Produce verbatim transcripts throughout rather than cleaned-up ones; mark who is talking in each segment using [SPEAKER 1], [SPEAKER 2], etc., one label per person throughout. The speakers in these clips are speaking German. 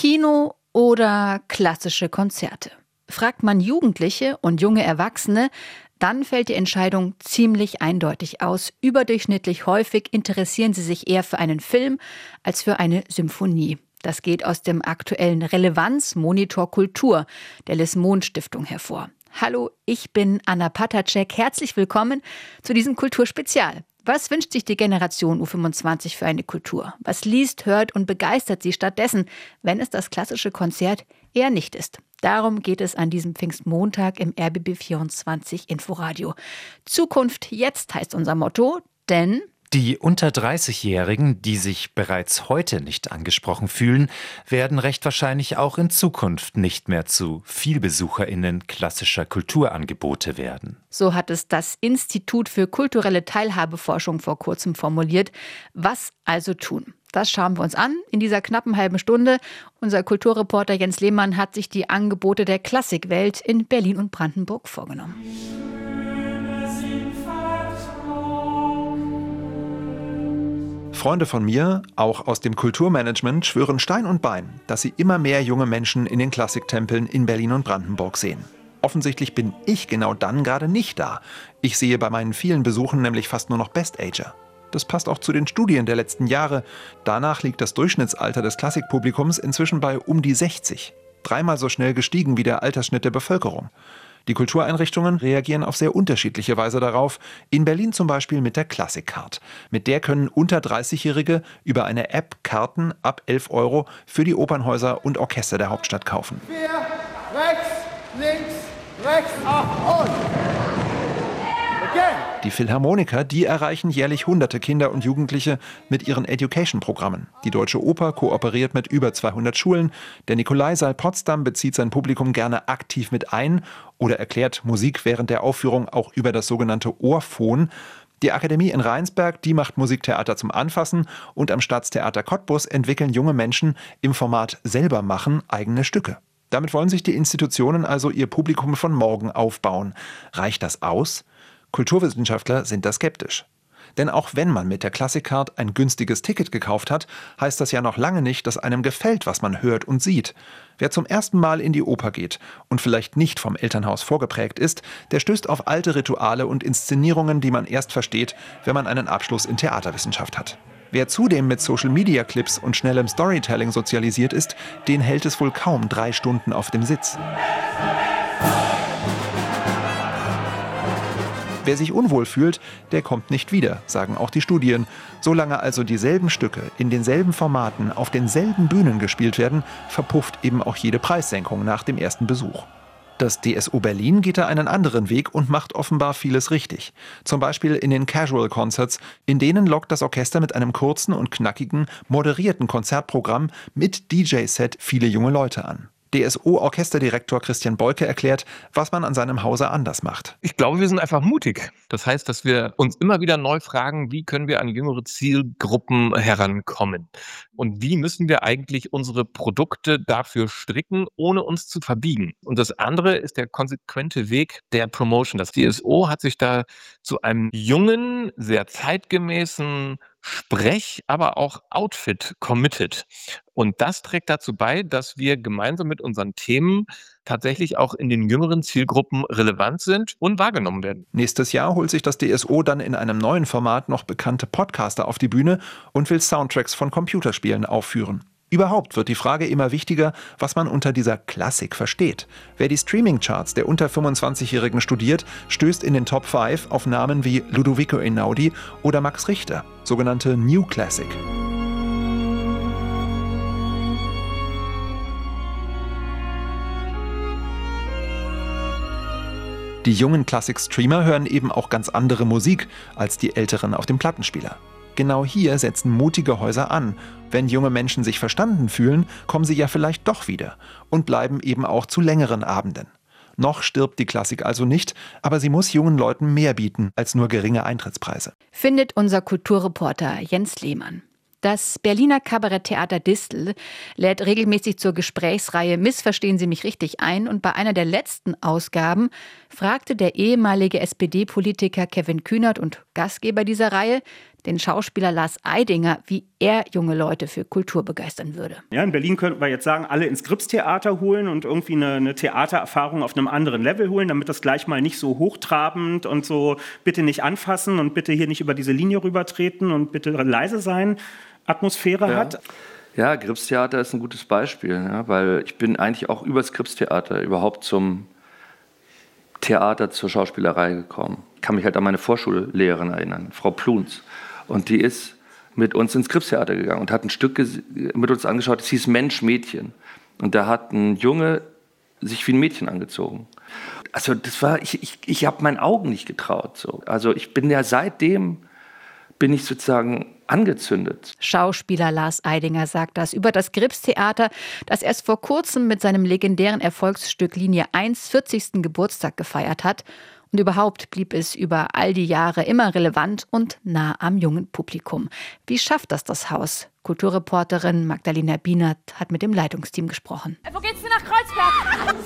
[SPEAKER 1] Kino oder klassische Konzerte? Fragt man Jugendliche und junge Erwachsene, dann fällt die Entscheidung ziemlich eindeutig aus. Überdurchschnittlich häufig interessieren sie sich eher für einen Film als für eine Symphonie. Das geht aus dem aktuellen Relevanz-Monitor Kultur der Lismon-Stiftung hervor. Hallo, ich bin Anna Patacek. Herzlich willkommen zu diesem Kulturspezial. Was wünscht sich die Generation U fünfundzwanzig für eine Kultur? Was liest, hört und begeistert sie stattdessen, wenn es das klassische Konzert eher nicht ist? Darum geht es an diesem Pfingstmontag im R B B vierundzwanzig Inforadio. Zukunft jetzt heißt unser Motto, denn
[SPEAKER 2] die unter dreißigjährigen, die sich bereits heute nicht angesprochen fühlen, werden recht wahrscheinlich auch in Zukunft nicht mehr zu VielbesucherInnen klassischer Kulturangebote werden.
[SPEAKER 1] So hat es das Institut für kulturelle Teilhabeforschung vor kurzem formuliert. Was also tun? Das schauen wir uns an in dieser knappen halben Stunde. Unser Kulturreporter Jens Lehmann hat sich die Angebote der Klassikwelt in Berlin und Brandenburg vorgenommen.
[SPEAKER 3] Freunde von mir, auch aus dem Kulturmanagement, schwören Stein und Bein, dass sie immer mehr junge Menschen in den Klassiktempeln in Berlin und Brandenburg sehen. Offensichtlich bin ich genau dann gerade nicht da. Ich sehe bei meinen vielen Besuchen nämlich fast nur noch Best-Ager. Das passt auch zu den Studien der letzten Jahre. Danach liegt das Durchschnittsalter des Klassikpublikums inzwischen bei um die sechzig. Dreimal so schnell gestiegen wie der Altersschnitt der Bevölkerung. Die Kultureinrichtungen reagieren auf sehr unterschiedliche Weise darauf. In Berlin zum Beispiel mit der Classic-Card. Mit der können unter dreißigjährige über eine App Karten ab elf Euro für die Opernhäuser und Orchester der Hauptstadt kaufen.
[SPEAKER 4] Vier, rechts, links, rechts, ach, und. Again.
[SPEAKER 3] Die Philharmoniker, die erreichen jährlich hunderte Kinder und Jugendliche mit ihren Education-Programmen. Die Deutsche Oper kooperiert mit über zweihundert Schulen. Der Nikolaisaal Potsdam bezieht sein Publikum gerne aktiv mit ein oder erklärt Musik während der Aufführung auch über das sogenannte Ohrphon. Die Akademie in Rheinsberg, die macht Musiktheater zum Anfassen und am Staatstheater Cottbus entwickeln junge Menschen im Format selber machen eigene Stücke. Damit wollen sich die Institutionen also ihr Publikum von morgen aufbauen. Reicht das aus? Kulturwissenschaftler sind da skeptisch. Denn auch wenn man mit der Classic-Card ein günstiges Ticket gekauft hat, heißt das ja noch lange nicht, dass einem gefällt, was man hört und sieht. Wer zum ersten Mal in die Oper geht und vielleicht nicht vom Elternhaus vorgeprägt ist, der stößt auf alte Rituale und Inszenierungen, die man erst versteht, wenn man einen Abschluss in Theaterwissenschaft hat. Wer zudem mit Social-Media-Clips und schnellem Storytelling sozialisiert ist, den hält es wohl kaum drei Stunden auf dem Sitz. Wer sich unwohl fühlt, der kommt nicht wieder, sagen auch die Studien. Solange also dieselben Stücke in denselben Formaten auf denselben Bühnen gespielt werden, verpufft eben auch jede Preissenkung nach dem ersten Besuch. Das D S O Berlin geht da einen anderen Weg und macht offenbar vieles richtig. Zum Beispiel in den Casual Concerts, in denen lockt das Orchester mit einem kurzen und knackigen, moderierten Konzertprogramm mit D J-Set viele junge Leute an. D S O-Orchesterdirektor Christian Boyke erklärt, was man an seinem Hause anders macht.
[SPEAKER 5] Ich glaube, wir sind einfach mutig. Das heißt, dass wir uns immer wieder neu fragen, wie können wir an jüngere Zielgruppen herankommen? Und wie müssen wir eigentlich unsere Produkte dafür stricken, ohne uns zu verbiegen? Und das andere ist der konsequente Weg der Promotion. Das D S O hat sich da zu einem jungen, sehr zeitgemäßen Sprech, aber auch Outfit committed. Und das trägt dazu bei, dass wir gemeinsam mit unseren Themen tatsächlich auch in den jüngeren Zielgruppen relevant sind und wahrgenommen werden.
[SPEAKER 3] Nächstes Jahr holt sich das D S O dann in einem neuen Format noch bekannte Podcaster auf die Bühne und will Soundtracks von Computerspielen aufführen. Überhaupt wird die Frage immer wichtiger, was man unter dieser Klassik versteht. Wer die Streaming-Charts der unter fünfundzwanzigjährigen studiert, stößt in den Top fünf auf Namen wie Ludovico Einaudi oder Max Richter, sogenannte New Classic. Die jungen Klassik-Streamer hören eben auch ganz andere Musik als die älteren auf dem Plattenspieler. Genau hier setzen mutige Häuser an. Wenn junge Menschen sich verstanden fühlen, kommen sie ja vielleicht doch wieder und bleiben eben auch zu längeren Abenden. Noch stirbt die Klassik also nicht, aber sie muss jungen Leuten mehr bieten als nur geringe Eintrittspreise.
[SPEAKER 1] Findet unser Kulturreporter Jens Lehmann. Das Berliner Kabaretttheater Distel lädt regelmäßig zur Gesprächsreihe Missverstehen Sie mich richtig ein und bei einer der letzten Ausgaben fragte der ehemalige S P D-Politiker Kevin Kühnert und Gastgeber dieser Reihe den Schauspieler Lars Eidinger, wie er junge Leute für Kultur begeistern würde.
[SPEAKER 6] Ja, in Berlin könnten wir jetzt sagen, alle ins Gripstheater holen und irgendwie eine, eine Theatererfahrung auf einem anderen Level holen, damit das gleich mal nicht so hochtrabend und so bitte nicht anfassen und bitte hier nicht über diese Linie rübertreten und bitte leise sein, Atmosphäre
[SPEAKER 7] ja.
[SPEAKER 6] hat.
[SPEAKER 7] Ja, Gripstheater ist ein gutes Beispiel, ja, weil ich bin eigentlich auch übers Gripstheater überhaupt zum Theater, zur Schauspielerei gekommen. Ich kann mich halt an meine Vorschullehrerin erinnern, Frau Pluns. Und die ist mit uns ins Gripstheater gegangen und hat ein Stück mit uns angeschaut, das hieß Mensch, Mädchen. Und da hat ein Junge sich wie ein Mädchen angezogen. Also das war, ich, ich, ich habe meinen Augen nicht getraut. So. Also ich bin ja seitdem, bin ich sozusagen angezündet.
[SPEAKER 1] Schauspieler Lars Eidinger sagt das über das Gripstheater, das erst vor kurzem mit seinem legendären Erfolgsstück Linie eins vierzigsten Geburtstag gefeiert hat. Und überhaupt blieb es über all die Jahre immer relevant und nah am jungen Publikum. Wie schafft das das Haus? Kulturreporterin Magdalena Bienert hat mit dem Leitungsteam gesprochen.
[SPEAKER 8] Wo geht's denn nach Kreuzberg?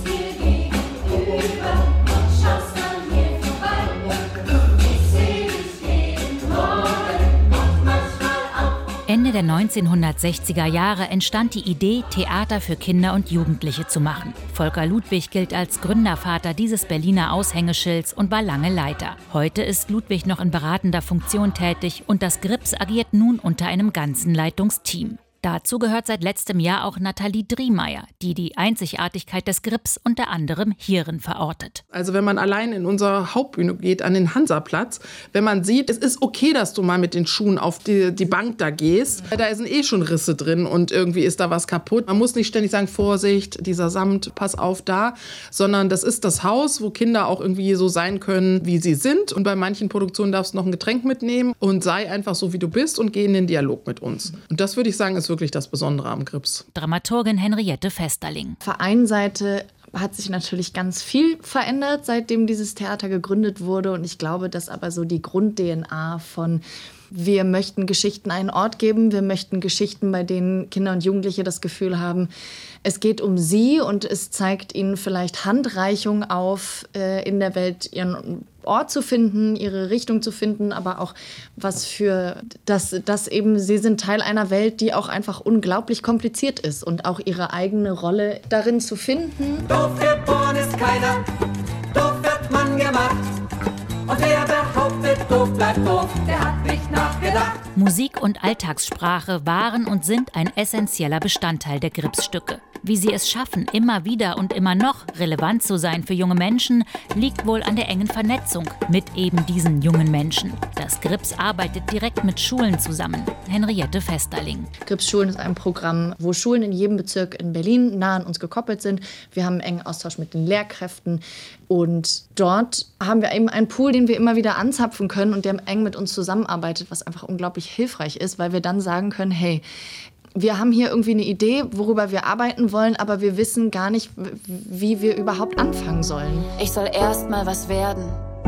[SPEAKER 9] Ende der neunzehnhundertsechziger Jahre entstand die Idee, Theater für Kinder und Jugendliche zu machen. Volker Ludwig gilt als Gründervater dieses Berliner Aushängeschilds und war lange Leiter. Heute ist Ludwig noch in beratender Funktion tätig und das Grips agiert nun unter einem ganzen Leitungsteam. Dazu gehört seit letztem Jahr auch Nathalie Driemeyer, die die Einzigartigkeit des Grips unter anderem hierin verortet.
[SPEAKER 10] Also wenn man allein in unsere Hauptbühne geht, an den Hansaplatz, wenn man sieht, es ist okay, dass du mal mit den Schuhen auf die, die Bank da gehst, da sind eh schon Risse drin und irgendwie ist da was kaputt. Man muss nicht ständig sagen, Vorsicht, dieser Samt, pass auf da, sondern das ist das Haus, wo Kinder auch irgendwie so sein können, wie sie sind. Und bei manchen Produktionen darfst du noch ein Getränk mitnehmen und sei einfach so, wie du bist und geh in den Dialog mit uns. Und das würde ich sagen, ist wirklich das Besondere am Grips.
[SPEAKER 9] Dramaturgin Henriette Vesterling.
[SPEAKER 11] Auf der einen Seite hat sich natürlich ganz viel verändert, seitdem dieses Theater gegründet wurde. Und ich glaube, dass aber so die Grund-D N A von wir möchten Geschichten einen Ort geben, wir möchten Geschichten, bei denen Kinder und Jugendliche das Gefühl haben, es geht um sie und es zeigt ihnen vielleicht Handreichung auf, äh, in der Welt ihren Ort zu finden, ihre Richtung zu finden, aber auch was für, dass, dass eben sie sind Teil einer Welt, die auch einfach unglaublich kompliziert ist und auch ihre eigene Rolle darin zu finden.
[SPEAKER 12] Doof geboren ist keiner, doof wird man gemacht. Und wer behauptet, doof bleibt doof, der hat nicht nachgedacht.
[SPEAKER 9] Musik und Alltagssprache waren und sind ein essentieller Bestandteil der Gripsstücke. Wie sie es schaffen, immer wieder und immer noch relevant zu sein für junge Menschen, liegt wohl an der engen Vernetzung mit eben diesen jungen Menschen. Das Grips arbeitet direkt mit Schulen zusammen. Henriette Vesterling.
[SPEAKER 11] Grips Schulen ist ein Programm, wo Schulen in jedem Bezirk in Berlin nah an uns gekoppelt sind. Wir haben einen engen Austausch mit den Lehrkräften und dort haben wir eben einen Pool, den wir immer wieder anzapfen können und der eng mit uns zusammenarbeitet, was einfach unglaublich hilfreich ist, weil wir dann sagen können, hey, wir haben hier irgendwie eine Idee, worüber wir arbeiten wollen, aber wir wissen gar nicht, wie wir überhaupt anfangen sollen.
[SPEAKER 13] Ich soll erst mal was werden,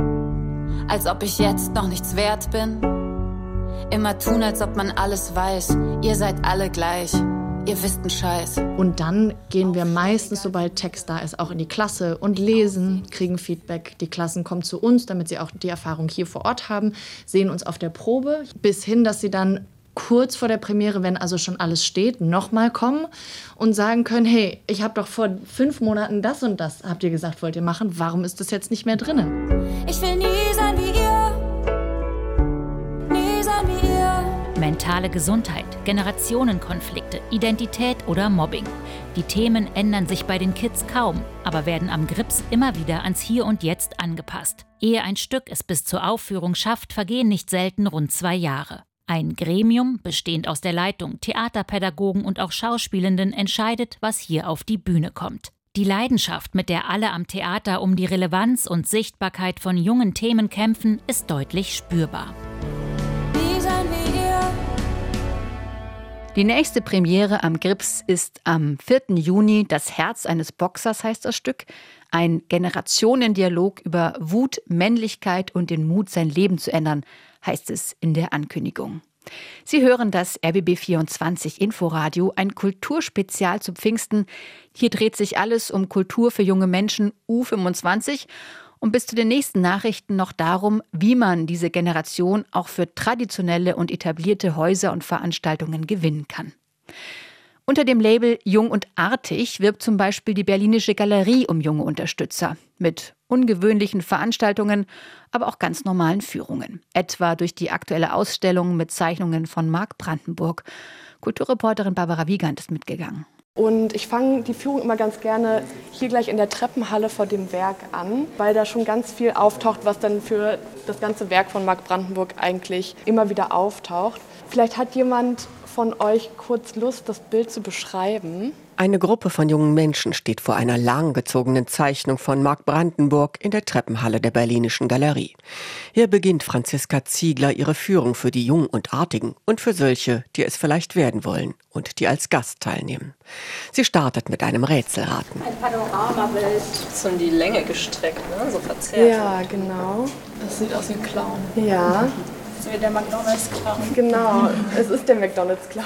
[SPEAKER 13] als ob ich jetzt noch nichts wert bin. Immer tun, als ob man alles weiß. Ihr seid alle gleich. Ihr wisst einen Scheiß.
[SPEAKER 11] Und dann gehen wir meistens, sobald Text da ist, auch in die Klasse und lesen, kriegen Feedback. Die Klassen kommen zu uns, damit sie auch die Erfahrung hier vor Ort haben, sehen uns auf der Probe, bis hin, dass sie dann kurz vor der Premiere, wenn also schon alles steht, nochmal kommen und sagen können, hey, ich habe doch vor fünf Monaten das und das, habt ihr gesagt, wollt ihr machen, warum ist das jetzt nicht mehr drin?
[SPEAKER 13] Ich will nie sein wie ihr, nie sein wie ihr.
[SPEAKER 9] Mentale Gesundheit, Generationenkonflikte, Identität oder Mobbing. Die Themen ändern sich bei den Kids kaum, aber werden am Grips immer wieder ans Hier und Jetzt angepasst. Ehe ein Stück es bis zur Aufführung schafft, vergehen nicht selten rund zwei Jahre. Ein Gremium, bestehend aus der Leitung, Theaterpädagogen und auch Schauspielenden, entscheidet, was hier auf die Bühne kommt. Die Leidenschaft, mit der alle am Theater um die Relevanz und Sichtbarkeit von jungen Themen kämpfen, ist deutlich spürbar.
[SPEAKER 1] Die nächste Premiere am Grips ist am vierten Juni. Das Herz eines Boxers heißt das Stück. Ein Generationendialog über Wut, Männlichkeit und den Mut, sein Leben zu ändern, heißt es in der Ankündigung. Sie hören das R B B vierundzwanzig Inforadio, ein Kulturspezial zu Pfingsten. Hier dreht sich alles um Kultur für junge Menschen U fünfundzwanzig. Und bis zu den nächsten Nachrichten noch darum, wie man diese Generation auch für traditionelle und etablierte Häuser und Veranstaltungen gewinnen kann. Unter dem Label Jung und Artig wirbt zum Beispiel die Berlinische Galerie um junge Unterstützer. Mit ungewöhnlichen Veranstaltungen, aber auch ganz normalen Führungen. Etwa durch die aktuelle Ausstellung mit Zeichnungen von Marc Brandenburg. Kulturreporterin Barbara Wiegand ist mitgegangen.
[SPEAKER 14] Und ich fange die Führung immer ganz gerne hier gleich in der Treppenhalle vor dem Werk an, weil da schon ganz viel auftaucht, was dann für das ganze Werk von Marc Brandenburg eigentlich immer wieder auftaucht. Vielleicht hat jemand von euch kurz Lust, das Bild zu beschreiben.
[SPEAKER 15] Eine Gruppe von jungen Menschen steht vor einer langgezogenen Zeichnung von Marc Brandenburg in der Treppenhalle der Berlinischen Galerie. Hier beginnt Franziska Ziegler ihre Führung für die Jungen und Artigen und für solche, die es vielleicht werden wollen und die als Gast teilnehmen. Sie startet mit einem Rätselraten.
[SPEAKER 16] Ein Panoramabild, so in die Länge gestreckt, ne? So verzerrt.
[SPEAKER 14] Ja, genau.
[SPEAKER 16] Das sieht aus wie ein Clown.
[SPEAKER 14] Ja.
[SPEAKER 16] So wie der McDonald's-Clown.
[SPEAKER 14] Genau, es ist der McDonald's-Clown.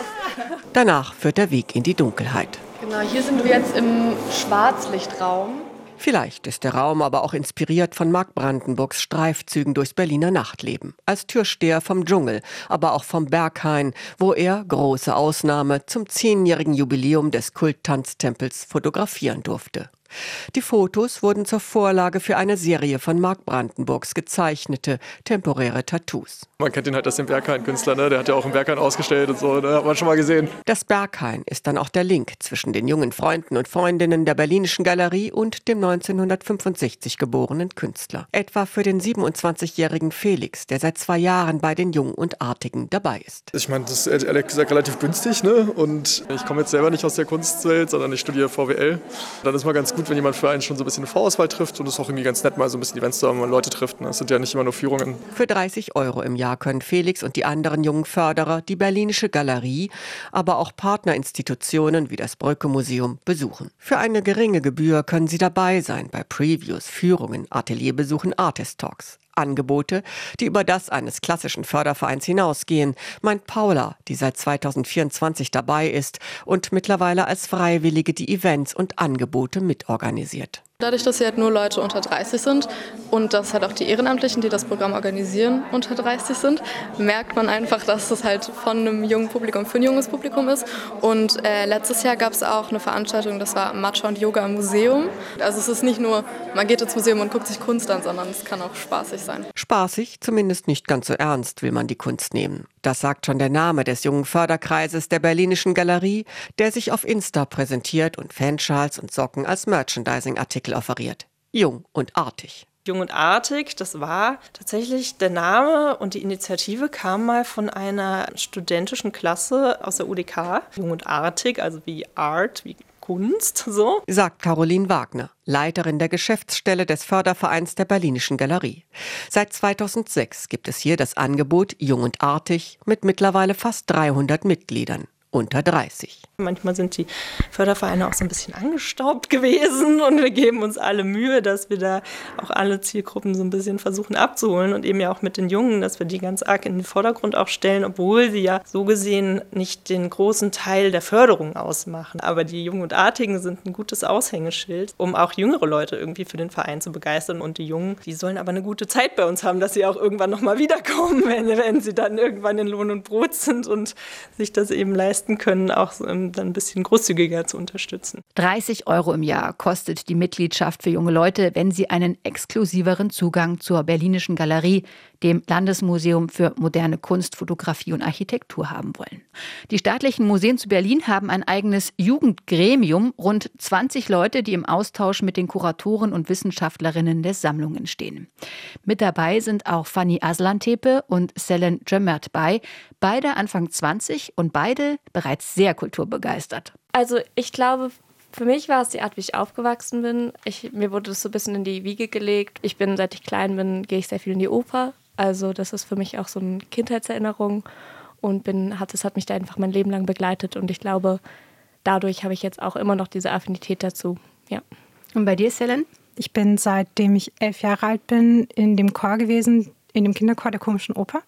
[SPEAKER 15] Danach führt der Weg in die Dunkelheit.
[SPEAKER 14] Genau, hier sind wir jetzt im Schwarzlichtraum.
[SPEAKER 15] Vielleicht ist der Raum aber auch inspiriert von Marc Brandenburgs Streifzügen durchs Berliner Nachtleben. Als Türsteher vom Dschungel, aber auch vom Berghain, wo er, große Ausnahme, zum zehnjährigen Jubiläum des Kulttanztempels fotografieren durfte. Die Fotos wurden zur Vorlage für eine Serie von Marc Brandenburgs gezeichnete, temporäre Tattoos.
[SPEAKER 17] Man kennt ihn halt als den Berghain-Künstler, ne? Der hat ja auch im Berghain ausgestellt und so, ne? Hat man schon mal gesehen.
[SPEAKER 15] Das Berghain ist dann auch der Link zwischen den jungen Freunden und Freundinnen der Berlinischen Galerie und dem neunzehnhundertfünfundsechzig geborenen Künstler. Etwa für den siebenundzwanzigjährigen Felix, der seit zwei Jahren bei den Jungen und Artigen dabei ist.
[SPEAKER 17] Ich meine, das ist ehrlich gesagt relativ günstig, ne? Und ich komme jetzt selber nicht aus der Kunstwelt, sondern ich studiere V W L. Dann ist mal ganz gut, wenn jemand für einen schon so ein bisschen eine Vorauswahl trifft, und es ist auch irgendwie ganz nett, mal so ein bisschen Events zu haben, wenn man Leute trifft. Ne? Das sind ja nicht immer nur Führungen.
[SPEAKER 15] Für dreißig Euro im Jahr können Felix und die anderen jungen Förderer die Berlinische Galerie, aber auch Partnerinstitutionen wie das Brücke-Museum besuchen. Für eine geringe Gebühr können sie dabei sein bei Previews, Führungen, Atelierbesuchen, Artist-Talks. Angebote, die über das eines klassischen Fördervereins hinausgehen, meint Paula, die seit zweitausendvierundzwanzig dabei ist und mittlerweile als Freiwillige die Events und Angebote mitorganisiert.
[SPEAKER 18] Dadurch, dass hier halt nur Leute unter dreißig sind und dass halt auch die Ehrenamtlichen, die das Programm organisieren, unter dreißig sind, merkt man einfach, dass es halt von einem jungen Publikum für ein junges Publikum ist. Und äh, letztes Jahr gab es auch eine Veranstaltung, das war Matcha und Yoga im Museum. Also es ist nicht nur, man geht ins Museum und guckt sich Kunst an, sondern es kann auch spaßig sein.
[SPEAKER 15] Spaßig, zumindest nicht ganz so ernst will man die Kunst nehmen. Das sagt schon der Name des jungen Förderkreises der Berlinischen Galerie, der sich auf Insta präsentiert und Fanschals und Socken als Merchandising-Artikel offeriert. Jung und artig.
[SPEAKER 16] Jung und Artig, das war tatsächlich der Name, und die Initiative kam mal von einer studentischen Klasse aus der U D K. Jung und Artig, also wie Art, wie Kunst, so.
[SPEAKER 15] Sagt Caroline Wagner, Leiterin der Geschäftsstelle des Fördervereins der Berlinischen Galerie. Seit zweitausendsechs gibt es hier das Angebot Jung und Artig mit mittlerweile fast dreihundert Mitgliedern. Unter dreißig.
[SPEAKER 16] Manchmal sind die Fördervereine auch so ein bisschen angestaubt gewesen, und wir geben uns alle Mühe, dass wir da auch alle Zielgruppen so ein bisschen versuchen abzuholen, und eben ja auch mit den Jungen, dass wir die ganz arg in den Vordergrund auch stellen, obwohl sie ja so gesehen nicht den großen Teil der Förderung ausmachen. Aber die Jungen und Artigen sind ein gutes Aushängeschild, um auch jüngere Leute irgendwie für den Verein zu begeistern, und die Jungen, die sollen aber eine gute Zeit bei uns haben, dass sie auch irgendwann nochmal wiederkommen, wenn, wenn sie dann irgendwann in Lohn und Brot sind und sich das eben leisten können, auch um dann ein bisschen großzügiger zu unterstützen.
[SPEAKER 1] dreißig Euro im Jahr kostet die Mitgliedschaft für junge Leute, wenn sie einen exklusiveren Zugang zur Berlinischen Galerie, dem Landesmuseum für moderne Kunst, Fotografie und Architektur haben wollen. Die staatlichen Museen zu Berlin haben ein eigenes Jugendgremium, rund zwanzig Leute, die im Austausch mit den Kuratoren und Wissenschaftlerinnen der Sammlungen stehen. Mit dabei sind auch Fanny Aslantepe und Selen Cömert bei, beide Anfang zwanzig und beide bereits sehr kulturbegeistert.
[SPEAKER 19] Also ich glaube, für mich war es die Art, wie ich aufgewachsen bin. Ich, mir wurde das so ein bisschen in die Wiege gelegt. Ich bin, seit ich klein bin, gehe ich sehr viel in die Oper. Also das ist für mich auch so eine Kindheitserinnerung, und bin, hat, das hat mich da einfach mein Leben lang begleitet, und ich glaube, dadurch habe ich jetzt auch immer noch diese Affinität dazu. Ja.
[SPEAKER 1] Und bei dir, Selen?
[SPEAKER 20] Ich bin, seitdem ich elf Jahre alt bin, in dem Chor gewesen, in dem Kinderchor der Komischen Oper.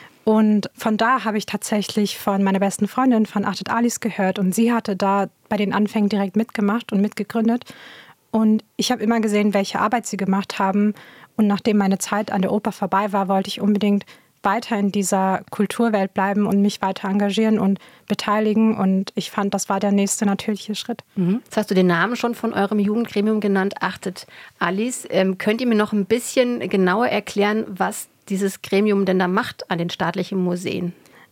[SPEAKER 20] Und von da habe ich tatsächlich von meiner besten Freundin, von Achtet Alice, gehört. Und sie hatte da bei den Anfängen direkt mitgemacht und mitgegründet. Und ich habe immer gesehen, welche Arbeit sie gemacht haben. Und nachdem meine Zeit an der Oper vorbei war, wollte ich unbedingt weiter in dieser Kulturwelt bleiben und mich weiter engagieren und beteiligen. Und ich fand, das war der nächste natürliche Schritt.
[SPEAKER 1] Mhm. Jetzt hast du den Namen schon von eurem Jugendgremium genannt, Achtet Alice. Ähm, könnt ihr mir noch ein bisschen genauer erklären, was dieses Gremium denn da macht an den staatlichen Museen?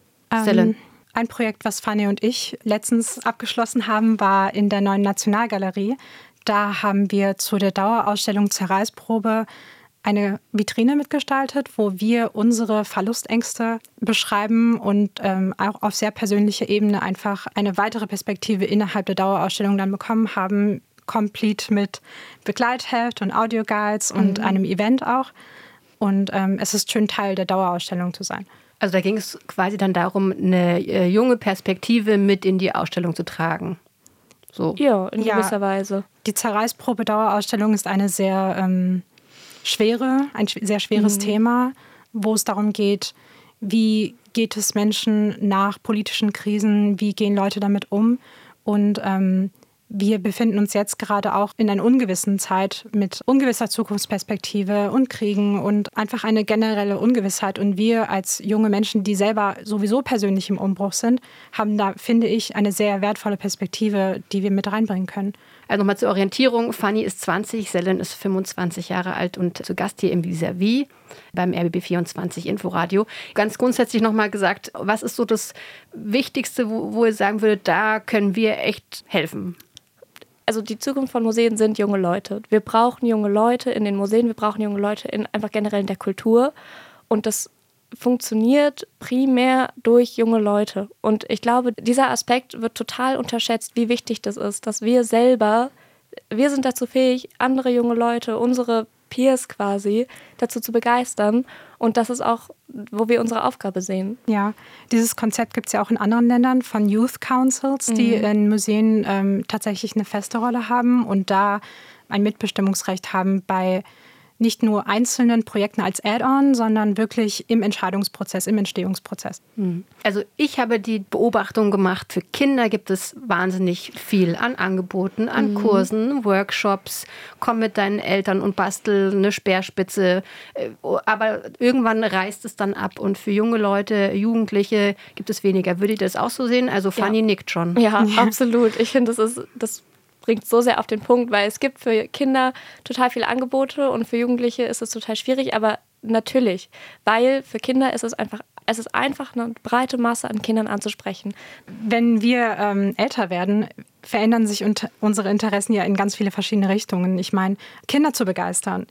[SPEAKER 20] Ähm, ein Projekt, was Fanny und ich letztens abgeschlossen haben, war in der neuen Nationalgalerie. Da haben wir zu der Dauerausstellung Zerreißprobe eine Vitrine mitgestaltet, wo wir unsere Verlustängste beschreiben und ähm, auch auf sehr persönlicher Ebene einfach eine weitere Perspektive innerhalb der Dauerausstellung dann bekommen haben, komplett mit Begleitheft und Audioguides mhm. und einem Event auch. Und ähm, es ist schön, Teil der Dauerausstellung zu sein.
[SPEAKER 1] Also da ging es quasi dann darum, eine äh, junge Perspektive mit in die Ausstellung zu tragen. So.
[SPEAKER 19] Ja, in
[SPEAKER 20] Ja,
[SPEAKER 19] gewisser Weise.
[SPEAKER 20] Die Zerreißprobe-Dauerausstellung ist eine sehr ähm, schwere, ein sch- sehr schweres
[SPEAKER 19] Mhm.
[SPEAKER 20] Thema, wo es darum geht, wie geht es Menschen nach politischen Krisen, wie gehen Leute damit um. Und ähm, wir befinden uns jetzt gerade auch in einer ungewissen Zeit mit ungewisser Zukunftsperspektive und Kriegen und einfach eine generelle Ungewissheit. Und wir als junge Menschen, die selber sowieso persönlich im Umbruch sind, haben da, finde ich, eine sehr wertvolle Perspektive, die wir mit reinbringen können.
[SPEAKER 1] Also nochmal zur Orientierung. Fanny ist zwanzig, Selen ist fünfundzwanzig Jahre alt und zu Gast hier im Vis-à-vis beim R B B vierundzwanzig Inforadio. Ganz grundsätzlich nochmal gesagt, was ist so das Wichtigste, wo, wo ihr sagen würdet, da können wir echt helfen?
[SPEAKER 19] Also die Zukunft von Museen sind junge Leute. Wir brauchen junge Leute in den Museen, wir brauchen junge Leute in einfach generell in der Kultur. Und das funktioniert primär durch junge Leute. Und ich glaube, dieser Aspekt wird total unterschätzt, wie wichtig das ist, dass wir selber, wir sind dazu fähig, andere junge Leute, unsere Peers quasi, dazu zu begeistern. Und das ist auch, wo wir unsere Aufgabe sehen.
[SPEAKER 20] Ja, dieses Konzept gibt es ja auch in anderen Ländern von Youth Councils, die
[SPEAKER 19] Mhm.
[SPEAKER 20] in Museen ähm, tatsächlich eine feste Rolle haben und da ein Mitbestimmungsrecht haben bei nicht nur einzelnen Projekten als Add-on, sondern wirklich im Entscheidungsprozess, im Entstehungsprozess.
[SPEAKER 1] Also ich habe die Beobachtung gemacht, für Kinder gibt es wahnsinnig viel an Angeboten, an
[SPEAKER 19] Mhm.
[SPEAKER 1] Kursen, Workshops, komm mit deinen Eltern und bastel eine Speerspitze. Äh, Aber irgendwann reißt es dann ab und für junge Leute, Jugendliche gibt es weniger. Würdet ihr das auch so sehen? Also Fanny
[SPEAKER 19] Ja.
[SPEAKER 1] nickt schon.
[SPEAKER 19] Ja, absolut. Ich finde, das ist, das bringt so sehr auf den Punkt, weil es gibt für Kinder total viele Angebote und für Jugendliche ist es total schwierig, aber natürlich, weil für Kinder ist es einfach, es ist einfach eine breite Masse an Kindern anzusprechen.
[SPEAKER 20] Wenn wir ähm, älter werden, verändern sich unt- unsere Interessen ja in ganz viele verschiedene Richtungen. Ich meine, Kinder zu begeistern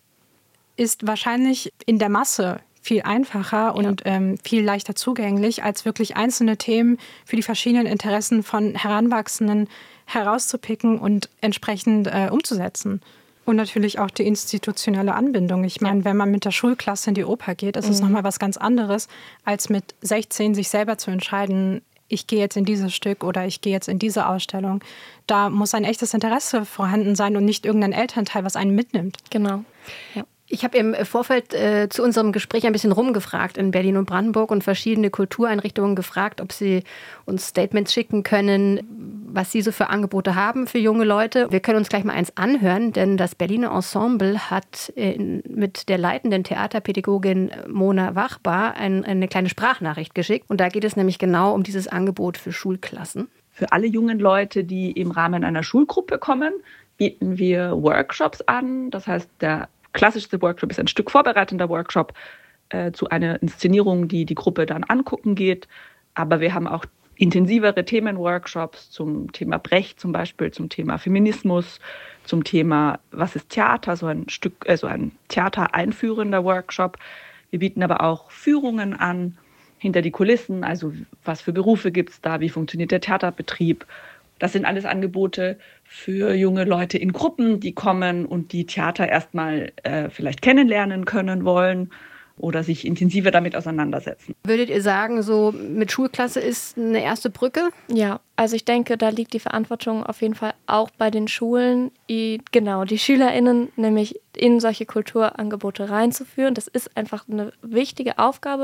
[SPEAKER 20] ist wahrscheinlich in der Masse viel einfacher und ähm, viel leichter zugänglich, als wirklich einzelne Themen für die verschiedenen Interessen von Heranwachsenden herauszupicken und entsprechend äh, umzusetzen. Und natürlich auch die institutionelle Anbindung. Ich meine, wenn man mit der Schulklasse in die Oper geht, ist es
[SPEAKER 19] Mhm.
[SPEAKER 20] nochmal was ganz anderes, als mit sechzehn sich selber zu entscheiden, ich gehe jetzt in dieses Stück oder ich gehe jetzt in diese Ausstellung. Da muss ein echtes Interesse vorhanden sein und nicht irgendein Elternteil, was einen mitnimmt.
[SPEAKER 19] Genau. Ja.
[SPEAKER 1] Ich habe im Vorfeld äh, zu unserem Gespräch ein bisschen rumgefragt in Berlin und Brandenburg und verschiedene Kultureinrichtungen gefragt, ob sie uns Statements schicken können, was sie so für Angebote haben für junge Leute. Wir können uns gleich mal eins anhören, denn das Berliner Ensemble hat äh, mit der leitenden Theaterpädagogin Mona Wachbar ein, eine kleine Sprachnachricht geschickt. Und da geht es nämlich genau um dieses Angebot für Schulklassen.
[SPEAKER 21] Für alle jungen Leute, die im Rahmen einer Schulgruppe kommen, bieten wir Workshops an. Das heißt, der klassischste Workshop ist ein Stück vorbereitender Workshop äh, zu einer Inszenierung, die die Gruppe dann angucken geht. Aber wir haben auch intensivere Themenworkshops zum Thema Brecht zum Beispiel, zum Thema Feminismus, zum Thema was ist Theater, so ein Stück, also ein Theater-einführender Workshop. Wir bieten aber auch Führungen an hinter die Kulissen, also was für Berufe gibt es da, wie funktioniert der Theaterbetrieb. Das sind alles Angebote für junge Leute in Gruppen, die kommen und die Theater erstmal äh, vielleicht kennenlernen können wollen oder sich intensiver damit auseinandersetzen.
[SPEAKER 1] Würdet ihr sagen, so mit Schulklasse ist eine erste Brücke?
[SPEAKER 19] Ja, also ich denke, da liegt die Verantwortung auf jeden Fall auch bei den Schulen, die, genau, die SchülerInnen nämlich in solche Kulturangebote reinzuführen. Das ist einfach eine wichtige Aufgabe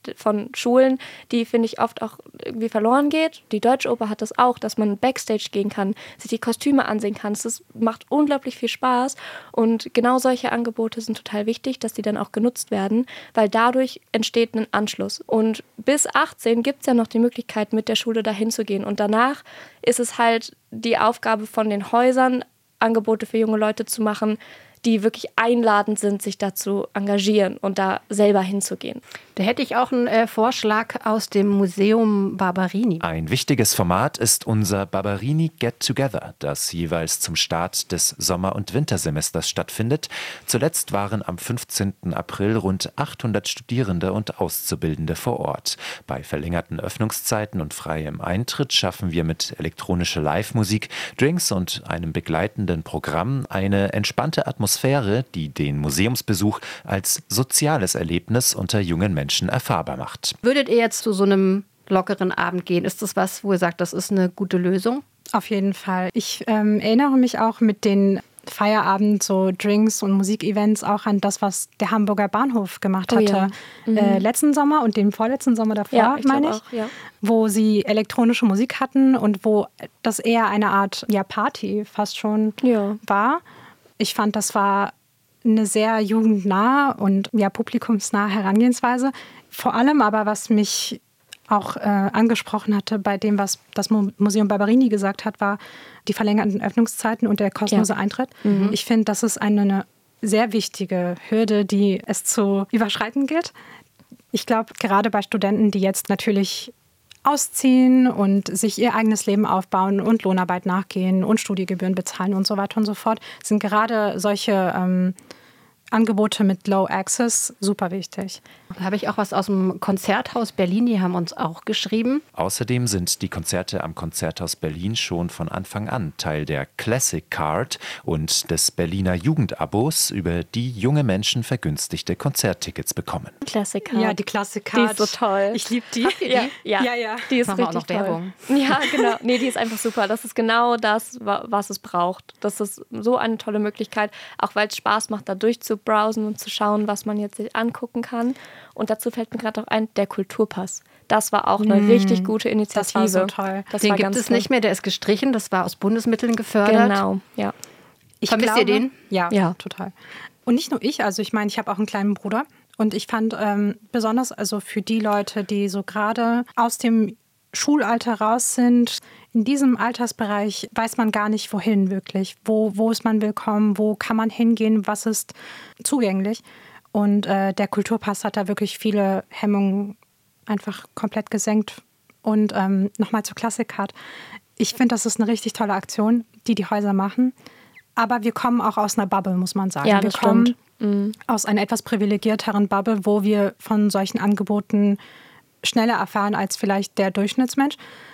[SPEAKER 19] von Schulen, die, finde ich, oft auch irgendwie verloren geht. Die Deutsche Oper hat das auch, dass man Backstage gehen kann, sich die Kostüme ansehen kann. Das macht unglaublich viel Spaß und genau solche Angebote sind total wichtig, dass die dann auch genutzt werden, weil dadurch entsteht ein Anschluss. Und bis achtzehn gibt es ja noch die Möglichkeit, mit der Schule dahin zu gehen und danach ist es halt die Aufgabe von den Häusern, Angebote für junge Leute zu machen, die wirklich einladend sind, sich da zu engagieren und da selber hinzugehen.
[SPEAKER 1] Da hätte ich auch einen äh, Vorschlag aus dem Museum Barberini.
[SPEAKER 2] Ein wichtiges Format ist unser Barberini Get Together, das jeweils zum Start des Sommer- und Wintersemesters stattfindet. Zuletzt waren am fünfzehnten April rund achthundert Studierende und Auszubildende vor Ort. Bei verlängerten Öffnungszeiten und freiem Eintritt schaffen wir mit elektronischer Live-Musik, Drinks und einem begleitenden Programm eine entspannte Atmosphäre, die den Museumsbesuch als soziales Erlebnis unter jungen Menschen erfahrbar macht.
[SPEAKER 1] Würdet ihr jetzt zu so einem lockeren Abend gehen? Ist das was, wo ihr sagt, das ist eine gute Lösung?
[SPEAKER 20] Auf jeden Fall. Ich ähm, erinnere mich auch mit den Feierabend, so Drinks und Musikevents auch an das, was der Hamburger Bahnhof gemacht hatte. Oh ja. mhm. äh, letzten Sommer und den vorletzten Sommer davor, ja, ich meine ich. Auch, ja. Wo sie elektronische Musik hatten und wo das eher eine Art ja, Party fast schon ja. war. Ich fand, das war eine sehr jugendnahe und ja, publikumsnahe Herangehensweise. Vor allem aber, was mich auch äh, angesprochen hatte bei dem, was das Museum Barberini gesagt hat, war die verlängerten Öffnungszeiten und der kostenlose ja. Eintritt. Mhm. Ich finde, das ist eine, eine sehr wichtige Hürde, die es zu überschreiten gilt. Ich glaube, gerade bei Studenten, die jetzt natürlich ausziehen und sich ihr eigenes Leben aufbauen und Lohnarbeit nachgehen und Studiegebühren bezahlen und so weiter und so fort, sind gerade solche ähm, Angebote mit Low Access super wichtig.
[SPEAKER 1] Da habe ich auch was aus dem Konzerthaus Berlin, die haben uns auch geschrieben.
[SPEAKER 2] Außerdem sind die Konzerte am Konzerthaus Berlin schon von Anfang an Teil der Classic Card und des Berliner Jugendabos, über die junge Menschen vergünstigte Konzerttickets bekommen.
[SPEAKER 19] Classic Card.
[SPEAKER 20] Ja, die Classic Card.
[SPEAKER 19] Die ist so toll.
[SPEAKER 20] Ich liebe die.
[SPEAKER 19] Habt ihr die? Ja, ja, ja. Die ist
[SPEAKER 1] Machen
[SPEAKER 19] richtig
[SPEAKER 1] wir auch noch
[SPEAKER 19] toll.
[SPEAKER 1] Werbung.
[SPEAKER 19] Ja, genau. Nee, die ist einfach super. Das ist genau das, was es braucht. Das ist so eine tolle Möglichkeit, auch weil es Spaß macht, da durchzubrowsen und zu schauen, was man jetzt sich angucken kann. Und dazu fällt mir gerade auch ein, der Kulturpass. Das war auch eine mmh, richtig gute Initiative.
[SPEAKER 20] Das war so toll.
[SPEAKER 19] Das
[SPEAKER 1] den
[SPEAKER 19] war
[SPEAKER 1] gibt
[SPEAKER 19] ganz
[SPEAKER 1] es
[SPEAKER 19] toll.
[SPEAKER 1] nicht mehr, der ist gestrichen. Das war aus Bundesmitteln gefördert.
[SPEAKER 19] Genau, ja.
[SPEAKER 20] Ich
[SPEAKER 1] Vermisst
[SPEAKER 20] glaube,
[SPEAKER 1] ihr den?
[SPEAKER 20] Ja, ja, total. Und nicht nur ich, also ich meine, ich habe auch einen kleinen Bruder. Und ich fand ähm, besonders also für die Leute, die so gerade aus dem Schulalter raus sind, in diesem Altersbereich weiß man gar nicht, wohin wirklich. Wo, wo ist man willkommen, wo kann man hingehen, was ist zugänglich. Und äh, der Kulturpass hat da wirklich viele Hemmungen einfach komplett gesenkt. Und ähm, nochmal zur Classic Card. Ich finde, das ist eine richtig tolle Aktion, die die Häuser machen. Aber wir kommen auch aus einer Bubble, muss man sagen.
[SPEAKER 19] Ja,
[SPEAKER 20] wir
[SPEAKER 19] das
[SPEAKER 20] kommen
[SPEAKER 19] stimmt. Mhm.
[SPEAKER 20] aus einer etwas privilegierteren Bubble, wo wir von solchen Angeboten schneller erfahren als vielleicht der Durchschnittsmensch.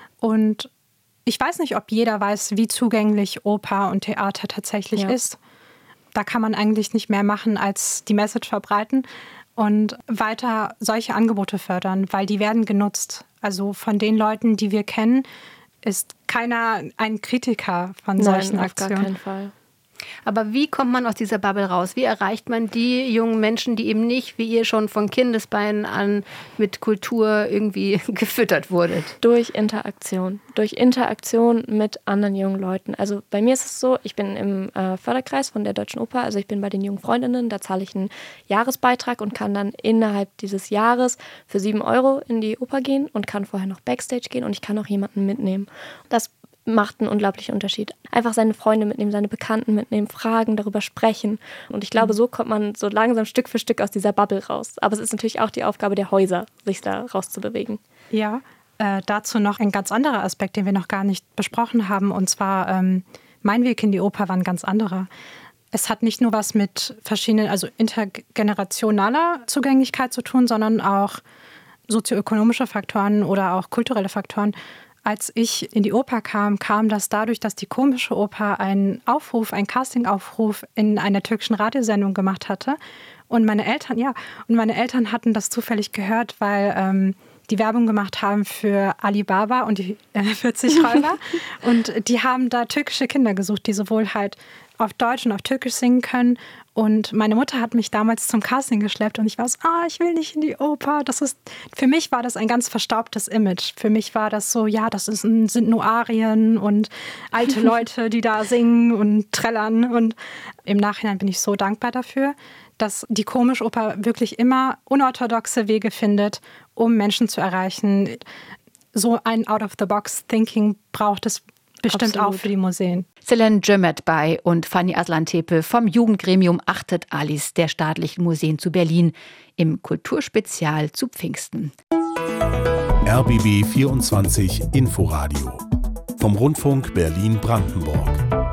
[SPEAKER 20] Und ich weiß nicht, ob jeder weiß, wie zugänglich Oper und Theater tatsächlich ja. ist. Da kann man eigentlich nicht mehr machen, als die Message verbreiten und weiter solche Angebote fördern, weil die werden genutzt. Also von den Leuten, die wir kennen, ist keiner ein Kritiker von
[SPEAKER 19] Nein,
[SPEAKER 20] solchen
[SPEAKER 19] auf
[SPEAKER 20] Aktionen.
[SPEAKER 19] Gar keinen Fall.
[SPEAKER 1] Aber wie kommt man aus dieser Bubble raus? Wie erreicht man die jungen Menschen, die eben nicht, wie ihr schon von Kindesbeinen an mit Kultur irgendwie gefüttert wurdet?
[SPEAKER 19] Durch Interaktion. Durch Interaktion mit anderen jungen Leuten. Also bei mir ist es so, ich bin im äh, Förderkreis von der Deutschen Oper, also ich bin bei den jungen Freundinnen, da zahle ich einen Jahresbeitrag und kann dann innerhalb dieses Jahres für sieben Euro in die Oper gehen und kann vorher noch Backstage gehen und ich kann auch jemanden mitnehmen. Das macht einen unglaublichen Unterschied. Einfach seine Freunde mitnehmen, seine Bekannten mitnehmen, fragen, darüber sprechen. Und ich glaube, so kommt man so langsam Stück für Stück aus dieser Bubble raus. Aber es ist natürlich auch die Aufgabe der Häuser, sich da rauszubewegen.
[SPEAKER 20] Ja, äh, dazu noch ein ganz anderer Aspekt, den wir noch gar nicht besprochen haben. Und zwar, ähm, mein Weg in die Oper war ein ganz anderer. Es hat nicht nur was mit verschiedenen, also intergenerationaler Zugänglichkeit zu tun, sondern auch sozioökonomische Faktoren oder auch kulturelle Faktoren. Als ich in die Oper kam, kam das dadurch, dass die Komische Oper einen Aufruf, einen Castingaufruf in einer türkischen Radiosendung gemacht hatte. Und meine Eltern, ja, und meine Eltern hatten das zufällig gehört, weil ähm, die Werbung gemacht haben für Alibaba und die äh, vierzig Räuber. Und die haben da türkische Kinder gesucht, die sowohl halt auf Deutsch und auf Türkisch singen können Und meine Mutter hat mich damals zum Casting geschleppt und ich war so, ah, ich will nicht in die Oper. Das ist, für mich war das ein ganz verstaubtes Image. Für mich war das so, ja, das ist, sind nur Arien und alte Leute, die da singen und trällern. Und im Nachhinein bin ich so dankbar dafür, dass die Komischoper wirklich immer unorthodoxe Wege findet, um Menschen zu erreichen. So ein Out-of-the-Box-Thinking braucht es bestimmt Absolut. Auch für die Museen.
[SPEAKER 1] Selene Cemetbay und Fanny Aslan-Tepe vom Jugendgremium Achtet Alice der Staatlichen Museen zu Berlin im Kulturspezial zu Pfingsten.
[SPEAKER 4] R B B vierundzwanzig Inforadio vom Rundfunk Berlin-Brandenburg.